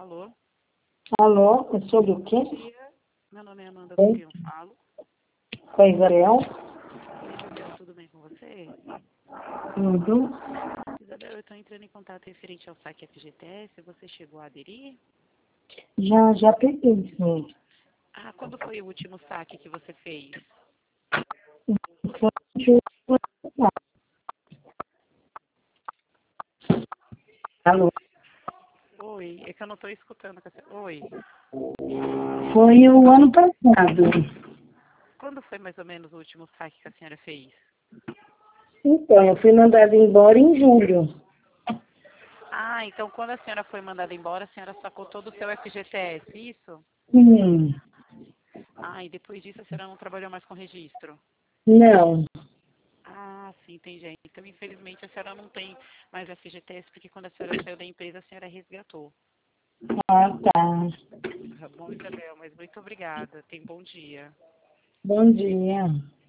Alô? Alô, é sobre o quê? Bom dia. Meu nome é Amanda, com quem eu falo? Com a Isabel? Oi, Isabel, tudo bem com você? Tudo. Isabel, eu estou entrando em contato referente ao saque FGTS. Você chegou a aderir? Já peguei, sim. Ah, quando foi o último saque que você fez? Foi de- Alô? Oi, é que eu não estou escutando. Oi, Foi o ano passado. quando foi mais ou menos o último saque que a senhora fez? Então, eu fui mandada embora em julho. Ah, então quando a senhora foi mandada embora, a senhora sacou todo o seu FGTS, isso? Hum, Ah, e depois disso a senhora não trabalhou mais com registro? não. Ah, sim, entendi. Então, infelizmente, a senhora não tem mais FGTS, porque quando a senhora saiu da empresa, a senhora resgatou. Ah, tá. Tá bom, Isabel, mas muito obrigada. Tenha um bom dia. Bom dia.